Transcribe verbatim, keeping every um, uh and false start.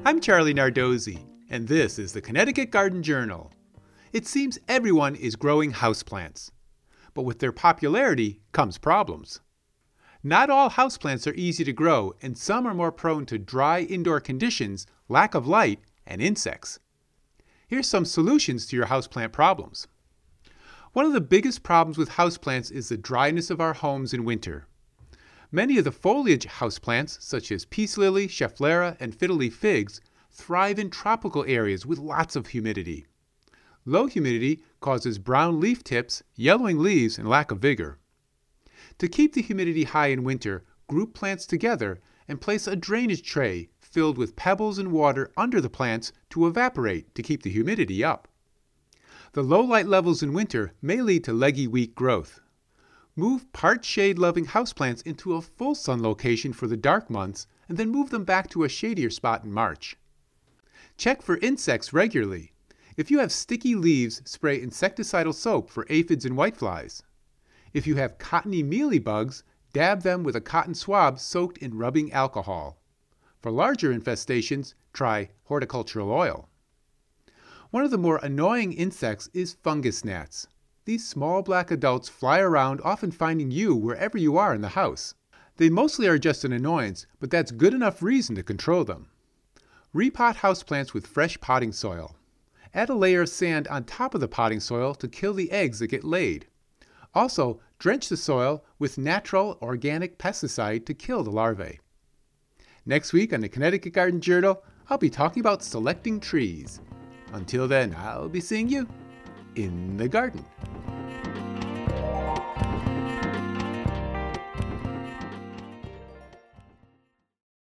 I'm Charlie Nardozzi, and this is the Connecticut Garden Journal. It seems everyone is growing houseplants, but with their popularity comes problems. Not all houseplants are easy to grow, and some are more prone to dry indoor conditions, lack of light, and insects. Here's some solutions to your houseplant problems. One of the biggest problems with houseplants is the dryness of our homes in winter. Many of the foliage houseplants, such as peace lily, schefflera, and fiddle-leaf figs, thrive in tropical areas with lots of humidity. Low humidity causes brown leaf tips, yellowing leaves, and lack of vigor. To keep the humidity high in winter, group plants together and place a drainage tray filled with pebbles and water under the plants to evaporate to keep the humidity up. The low light levels in winter may lead to leggy, weak growth. Move part shade-loving houseplants into a full sun location for the dark months and then move them back to a shadier spot in March. Check for insects regularly. If you have sticky leaves, spray insecticidal soap for aphids and whiteflies. If you have cottony mealybugs, dab them with a cotton swab soaked in rubbing alcohol. For larger infestations, try horticultural oil. One of the more annoying insects is fungus gnats. These small black adults fly around, often finding you wherever you are in the house. They mostly are just an annoyance, but that's good enough reason to control them. Repot houseplants with fresh potting soil. Add a layer of sand on top of the potting soil to kill the eggs that get laid. Also, drench the soil with natural organic pesticide to kill the larvae. Next week on the Connecticut Garden Journal, I'll be talking about selecting trees. Until then, I'll be seeing you in the garden.